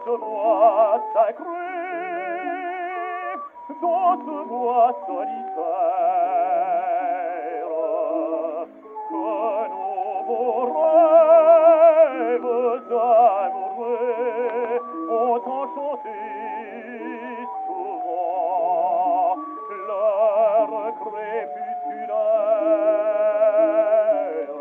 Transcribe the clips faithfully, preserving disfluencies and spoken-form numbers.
ce bois sacré, dans ce bois solitaire, que nos beaux rêves amoureux ont enchanté souvent leur crépusculaire.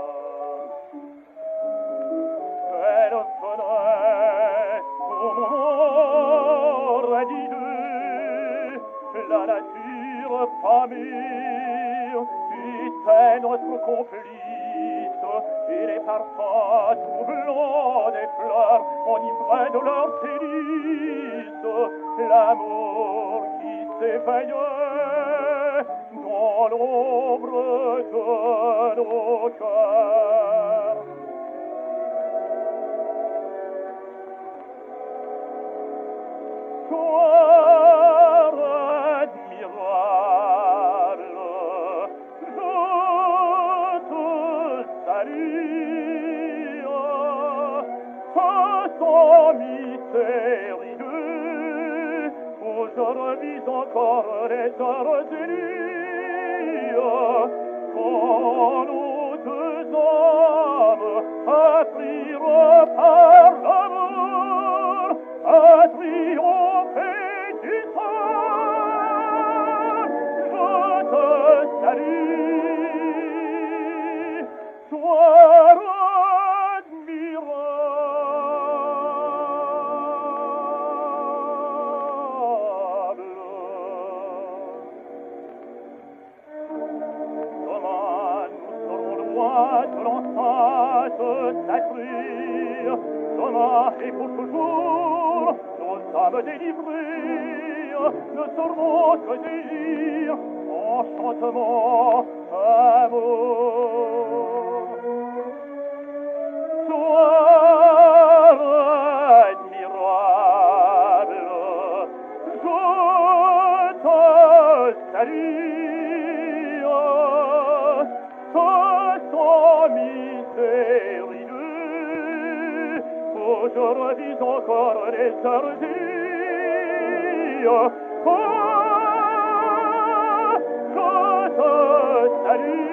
Elle venait au monde radieux, la nature pâmure était notre complice, et les parfums troublants des fleurs enivraient de leurs délices l'amour qui s'éveillait dans l'ombre de nos cœurs. Soir admirable, je te salue, façon mystérieux, où je revis encore les heures de nuit, quand nos deux hommes apprirent par l'amour à triompher du sang. Je te salue, soir admirable. Demain nous serons loin de l'enceinte sacrée, demain et pour toujours nos âmes délivrées ne seront que délire, enchantement, amour. Soir admirable, je te salue, façon mystérieux, où je revis encore les heures du oh, je te salue.